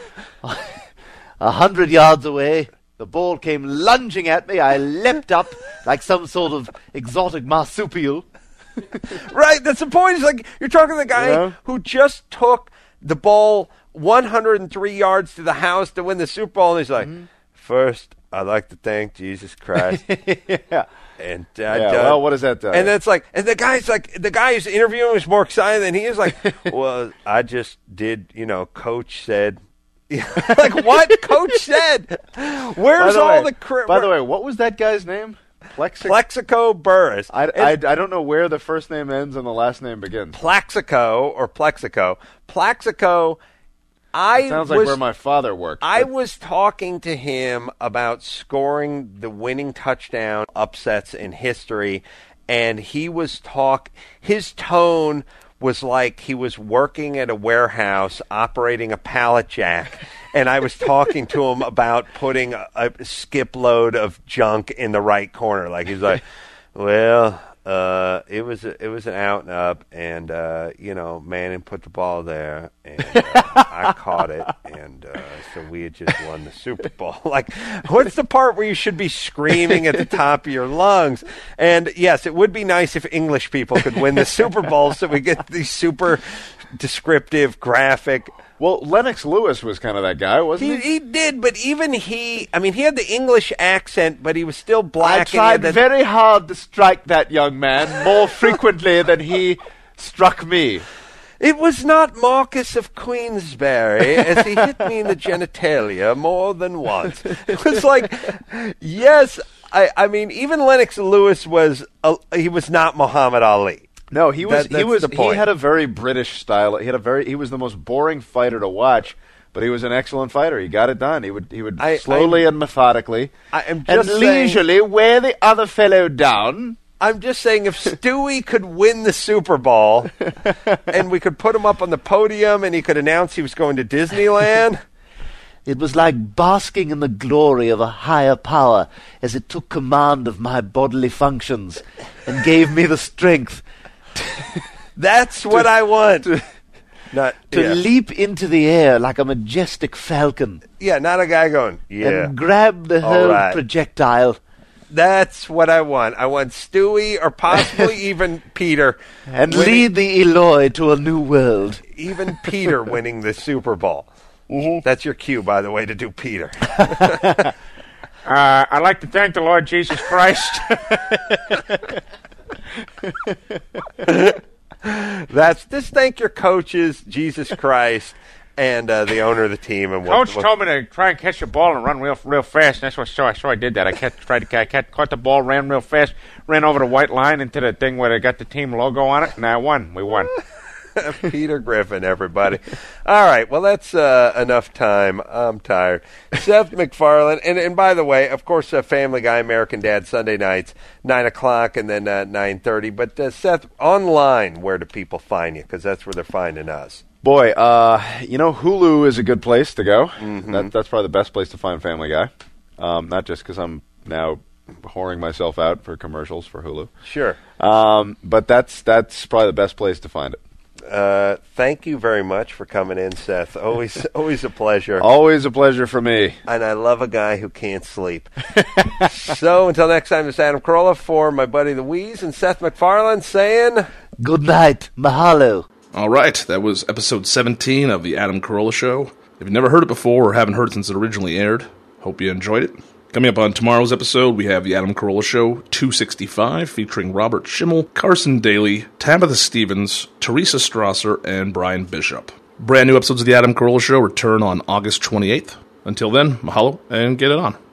S7: A hundred yards away, the ball came lunging at me. I leapt up like some sort of exotic marsupial.
S3: Right, that's the point. It's like you're talking to the guy
S4: Yeah.
S3: who just took the ball one hundred three yards to the house to win the Super Bowl, and he's like,
S4: Mm-hmm.
S3: first, I'd like to thank Jesus Christ.
S4: yeah.
S3: And uh,
S4: Yeah,
S3: uh,
S4: well, what does that do?
S3: And that's like, and the guy's like, the guy who's interviewing was more excited than he is. Like, well, I just did, you know, Coach said. Like what? Coach said. Where's
S4: the
S3: all
S4: way,
S3: the cri-
S4: By the way, what was that guy's name? Plexico.
S3: Plexico Burress?
S4: I,
S3: And-
S4: I, I don't know where the first name ends and the last name begins.
S3: Plaxico or Plexico. Plaxico. I
S4: Sounds like
S3: was,
S4: where my father worked.
S3: I
S4: but-
S3: was talking to him about scoring the winning touchdown upsets in history, and he was talk. His tone was like he was working at a warehouse operating a pallet jack, and I was talking to him about putting a, a skip load of junk in the right corner. Like he's like, well. Uh, it was a, it was an out and up, and uh, you know, Manning put the ball there, and uh, I caught it, and uh, so we had just won the Super Bowl. Like, what's the part where you should be screaming at the top of your lungs? And yes, it would be nice if English people could win the Super Bowl, so we get these super descriptive, graphic.
S4: Well, Lennox Lewis was kind of that guy, wasn't
S3: He,
S4: he?
S3: he did, but even he, I mean, he had the English accent, but he was still black.
S7: I
S3: and he
S7: tried
S3: had that-
S7: very hard to strike that young man more frequently than he struck me.
S3: It was not Marcus of Queensberry as he hit me in the genitalia more than once. It was like, yes, I, I mean, even Lennox Lewis was, a, he was not Muhammad Ali.
S4: No, he was.
S3: That-
S4: he
S3: that's
S4: was.
S3: the
S4: He
S3: point.
S4: had a very British style. He had a very. He was the most boring fighter to watch, but he was an excellent fighter. He got it done. He would. He would
S3: I-
S4: slowly
S3: I-
S4: and methodically,
S3: I am
S4: and
S3: just saying,
S4: leisurely wear the other fellow down.
S3: I'm just saying if Stewie could win the Super Bowl and we could put him up on the podium and he could announce he was going to Disneyland.
S7: It was like basking in the glory of a higher power as it took command of my bodily functions and gave me the strength
S3: That's what I want. Not
S7: to
S3: yeah.
S7: leap into the air like a majestic falcon
S3: yeah, not a guy going, yeah.
S7: and grab the
S3: All
S7: hurled
S3: right.
S7: projectile
S3: That's what I want. I want Stewie or possibly even Peter.
S7: and
S3: winning-
S7: lead the Eloi to a new world.
S3: even Peter winning the Super Bowl. Mm-hmm. That's your cue, by the way, to do Peter.
S8: Uh, I'd like to thank the Lord Jesus Christ.
S3: That's just thank your coaches, Jesus Christ, and uh, the owner of the team. And what,
S8: Coach
S3: what-
S8: told me to try and catch the ball and run real, real fast. And that's what so I so I did that. I catch, tried to catch, catch, caught the ball, ran real fast, ran over the white line into the thing where they got the team logo on it, and I won. We won.
S3: Peter Griffin, everybody. All right, well, that's uh, enough time. I'm tired. Seth MacFarlane, and, and by the way, of course, uh, Family Guy, American Dad, Sunday nights, nine o'clock and then uh, nine thirty. But, uh, Seth, online, where do people find you? Because that's where they're finding us.
S4: Boy, uh, you know, Hulu is a good place to go.
S3: Mm-hmm.
S4: That, that's probably the best place to find Family Guy. Um, not just because I'm now whoring myself out for commercials for Hulu.
S3: Sure.
S4: Um, but that's that's probably the best place to find it.
S3: Uh, thank you very much for coming in, Seth. Always, always a pleasure.
S4: Always a pleasure for me.
S3: And I love a guy who can't sleep. So until next time, this is Adam Carolla for my buddy the Wheeze and Seth MacFarlane saying
S7: Good night. Mahalo.
S2: All right, that was episode seventeen of the Adam Carolla Show. If you've never heard it before or haven't heard it since it originally aired, hope you enjoyed it. Coming up on tomorrow's episode, we have the Adam Carolla Show two sixty-five, featuring Robert Schimmel, Carson Daly, Tabitha Stevens, Teresa Strasser, and Brian Bishop. Brand new episodes of the Adam Carolla Show return on August twenty-eighth. Until then, mahalo and get it on.